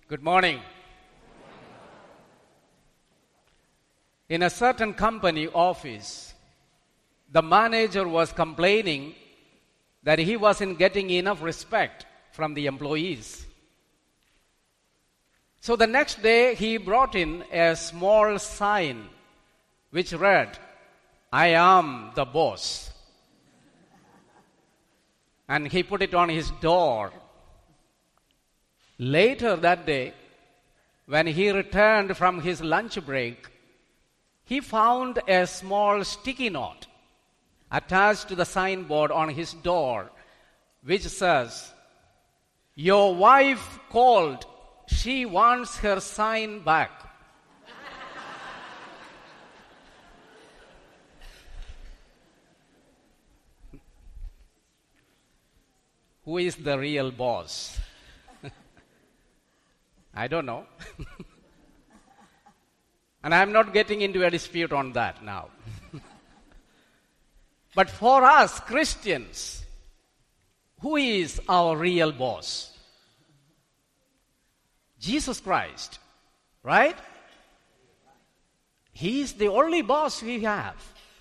Good morning. In a certain company office, the manager was complaining that he wasn't getting enough respect from the employees. So the next day, he brought in a small sign which read, "I am the boss." And he put it on his door. Later that day, when he returned from his lunch break, he found a small sticky note attached to the signboard on his door, which says, "Your wife called. She wants her sign back." Who is the real boss? I don't know. And I'm not getting into a dispute on that now. But for us Christians, who is our real boss? Jesus Christ, right? He is the only boss we have,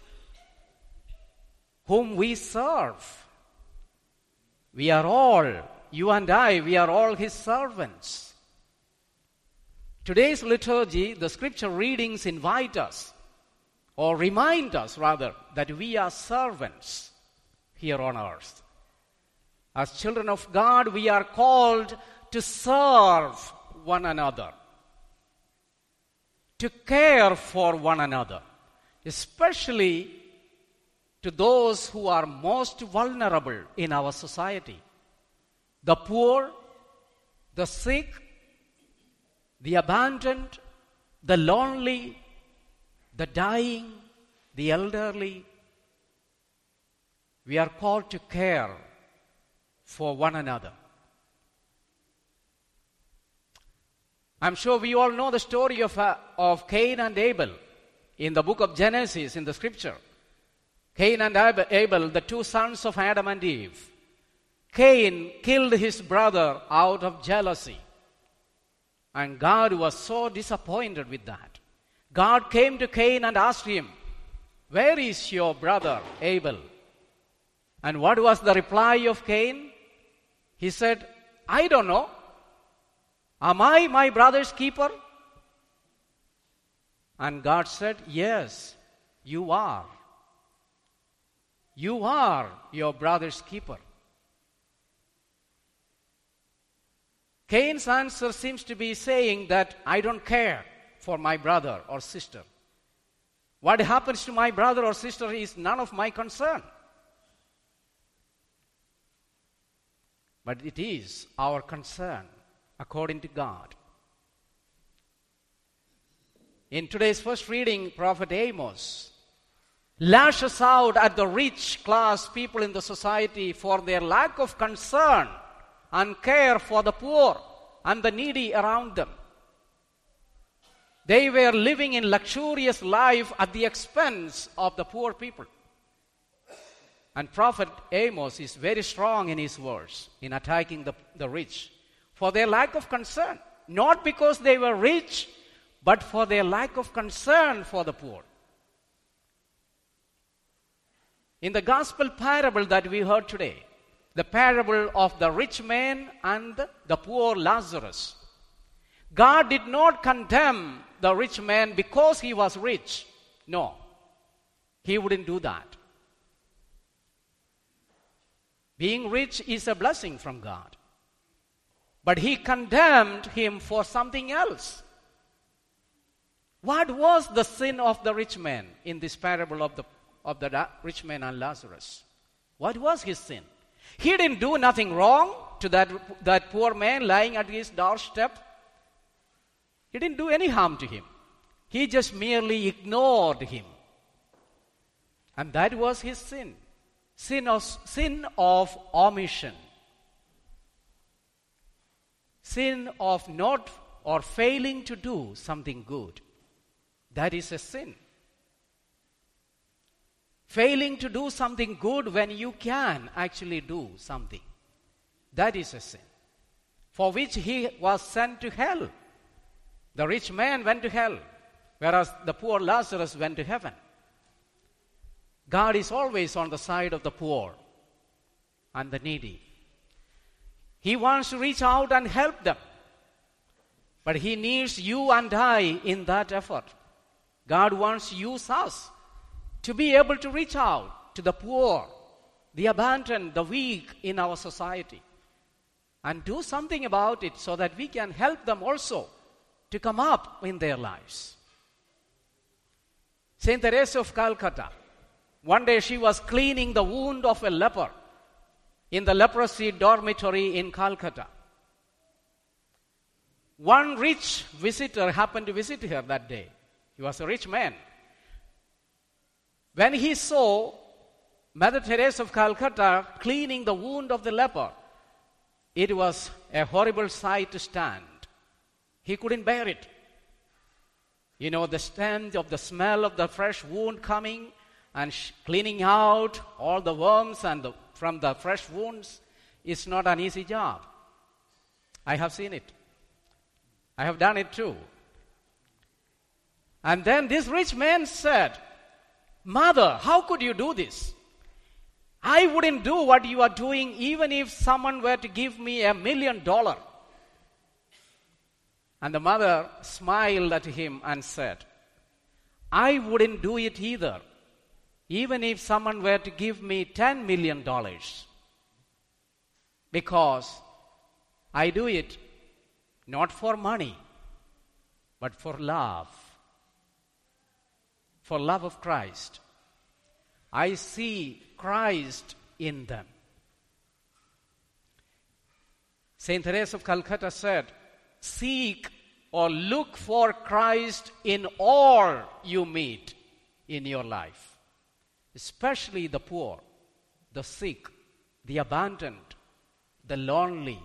whom we serve. We are all, you and I, we are all His servants. Today's liturgy, the scripture readings invite us, or remind us rather, that we are servants here on earth. As children of God, we are called to serve one another, to care for one another, especially to those who are most vulnerable in our society: the poor, the sick, the abandoned, the lonely, the dying, the elderly. We are called to care for one another. I'm sure we all know the story of Cain and Abel in the book of Genesis in the scripture. Cain and Abel, the two sons of Adam and Eve. Cain killed his brother out of jealousy. And God was so disappointed with that. God came to Cain and asked him, "Where is your brother Abel?" And what was the reply of Cain? He said, "I don't know. Am I my brother's keeper?" And God said, "Yes, you are. You are your brother's keeper." Cain's answer seems to be saying that I don't care for my brother or sister. What happens to my brother or sister is none of my concern. But it is our concern according to God. In today's first reading, Prophet Amos lashes out at the rich class people in the society for their lack of concern and care for the poor and the needy around them. They were living in luxurious life at the expense of the poor people. And Prophet Amos is very strong in his words in attacking the rich for their lack of concern. Not because they were rich, but for their lack of concern for the poor. In the gospel parable that we heard today, the parable of the rich man and the poor Lazarus, God did not condemn the rich man because he was rich. No, He wouldn't do that. Being rich is a blessing from God. But He condemned him for something else. What was the sin of the rich man in this parable of the rich man and Lazarus? What was his sin? He didn't do nothing wrong to that poor man lying at his doorstep. He didn't do any harm to him. He just merely ignored him. And that was his sin. Sin of omission. Sin of not or failing to do something good. That is a sin. Failing to do something good when you can actually do something. That is a sin. for which he was sent to hell. The rich man went to hell, whereas the poor Lazarus went to heaven. God is always on the side of the poor and the needy. He wants to reach out and help them. But he needs you and I in that effort. God wants to use us to be able to reach out to the poor, the abandoned, the weak in our society, and do something about it so that we can help them also to come up in their lives. Saint Teresa of Calcutta, one day she was cleaning the wound of a leper in the leprosy dormitory in Calcutta. One rich visitor happened to visit her that day. He was a rich man. When he saw Mother Teresa of Calcutta cleaning the wound of the leper, it was a horrible sight to stand. He couldn't bear it. You know, the stench of the smell of the fresh wound coming and cleaning out all the worms from the fresh wounds is not an easy job. I have seen it. I have done it too. And then this rich man said, "Mother, how could you do this? I wouldn't do what you are doing even if someone were to give me $1 million. And the mother smiled at him and said, "I wouldn't do it either, even if someone were to give me $10 million. Because I do it not for money, but for love. For love of Christ. I see Christ in them." Saint Teresa of Calcutta said, "Seek or look for Christ in all you meet in your life, especially the poor, the sick, the abandoned, the lonely."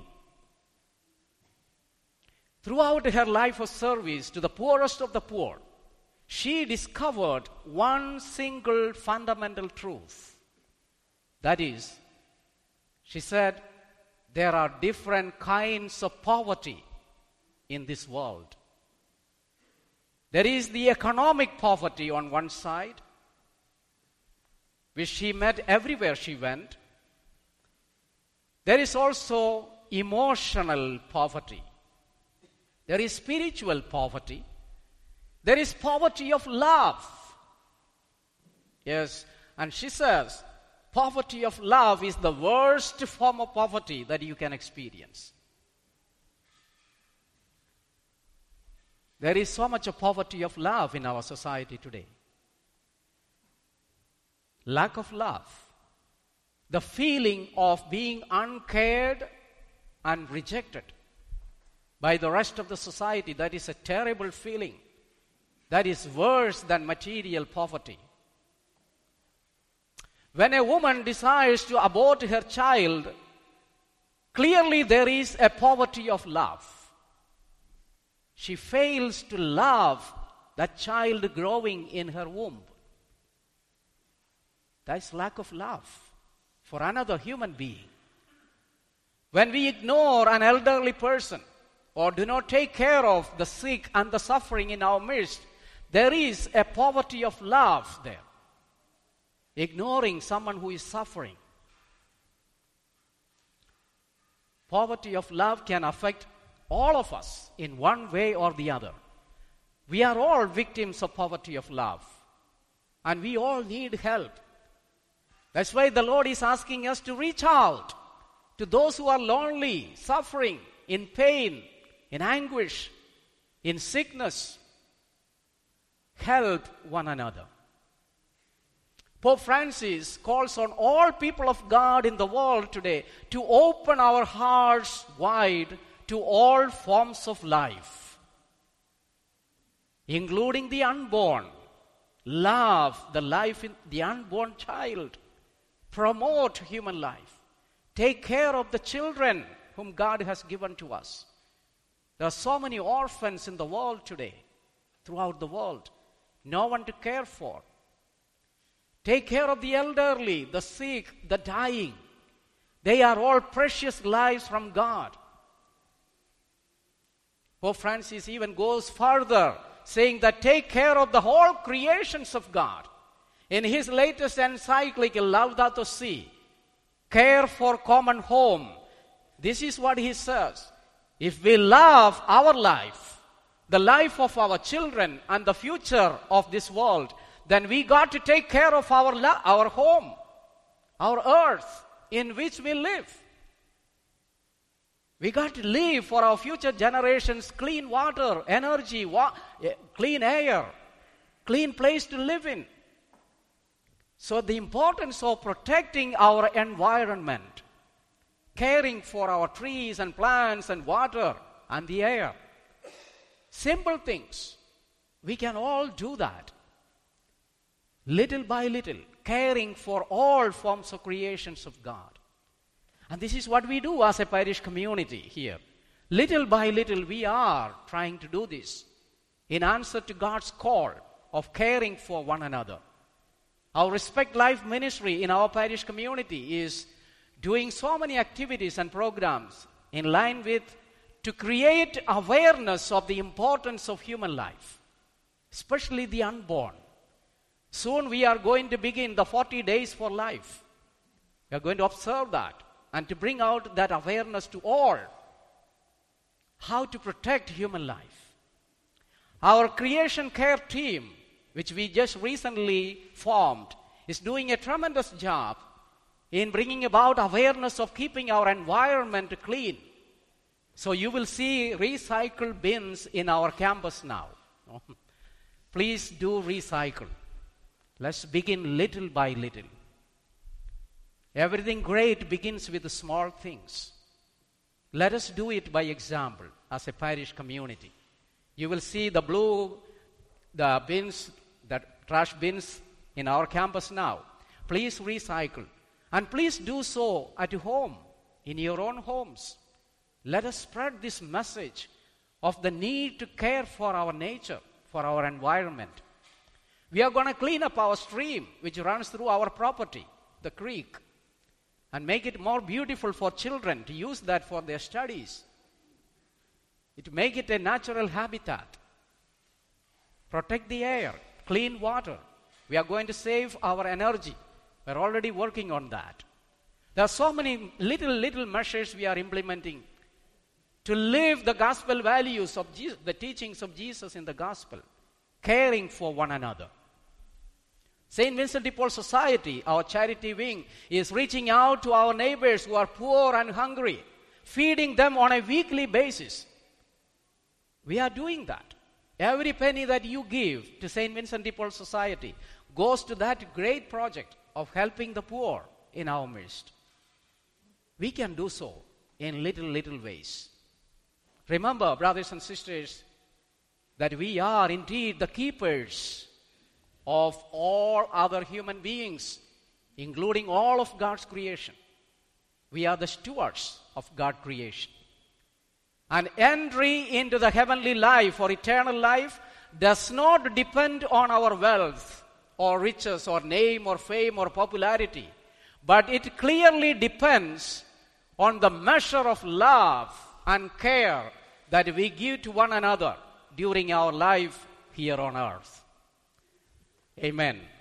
Throughout her life of service to the poorest of the poor, she discovered one single fundamental truth. That is, she said, there are different kinds of poverty in this world. There is the economic poverty on one side, which she met everywhere she went. There is also emotional poverty. There is spiritual poverty. There is poverty of love. Yes, and she says, poverty of love is the worst form of poverty that you can experience. There is so much of poverty of love in our society today. Lack of love. The feeling of being uncared and rejected by the rest of the society, that is a terrible feeling. That is worse than material poverty. When a woman desires to abort her child, clearly there is a poverty of love. She fails to love that child growing in her womb. That is lack of love for another human being. When we ignore an elderly person or do not take care of the sick and the suffering in our midst, there is a poverty of love there. Ignoring someone who is suffering. Poverty of love can affect all of us in one way or the other. We are all victims of poverty of love, and we all need help. That's why the Lord is asking us to reach out to those who are lonely, suffering, in pain, in anguish, in sickness. Help one another. Pope Francis calls on all people of God in the world today to open our hearts wide to all forms of life, including the unborn. Love the life in the unborn child. Promote human life. Take care of the children whom God has given to us. There are so many orphans in the world today, throughout the world. No one to care for. Take care of the elderly, the sick, the dying. They are all precious lives from God. Pope Francis even goes further, saying that take care of the whole creations of God. In his latest encyclical, Laudato Si, care for common home, this is what he says. If we love our life, the life of our children and the future of this world, then we got to take care of our home, our earth in which we live. We got to live for our future generations clean water, energy, clean air, clean place to live in. So the importance of protecting our environment, caring for our trees and plants and water and the air. Simple things. We can all do that. Little by little, caring for all forms of creations of God. And this is what we do as a parish community here. Little by little, we are trying to do this in answer to God's call of caring for one another. Our Respect Life ministry in our parish community is doing so many activities and programs in line with to create awareness of the importance of human life, especially the unborn. Soon we are going to begin the 40 days for life. We are going to observe that and to bring out that awareness to all. How to protect human life. Our creation care team, which we just recently formed, is doing a tremendous job in bringing about awareness of keeping our environment clean. So you will see recycle bins in our campus now. Please do recycle. Let's begin little by little. Everything great begins with the small things. Let us do it by example as a parish community. You will see the bins, the trash bins in our campus now. Please recycle. And please do so at home, in your own homes. Let us spread this message of the need to care for our nature, for our environment. We are going to clean up our stream, which runs through our property, the creek, and make it more beautiful for children to use that for their studies. To make it a natural habitat. Protect the air, clean water. We are going to save our energy. We're already working on that. There are so many little measures we are implementing to live the gospel values of Jesus, the teachings of Jesus in the gospel, caring for one another. St. Vincent de Paul Society, our charity wing, is reaching out to our neighbors who are poor and hungry, feeding them on a weekly basis. We are doing that. Every penny that you give to St. Vincent de Paul Society goes to that great project of helping the poor in our midst. We can do so in little ways. Remember, brothers and sisters, that we are indeed the keepers of all other human beings, including all of God's creation. We are the stewards of God's creation. And entry into the heavenly life or eternal life does not depend on our wealth or riches or name or fame or popularity, but it clearly depends on the measure of love and care that we give to one another during our life here on earth. Amen.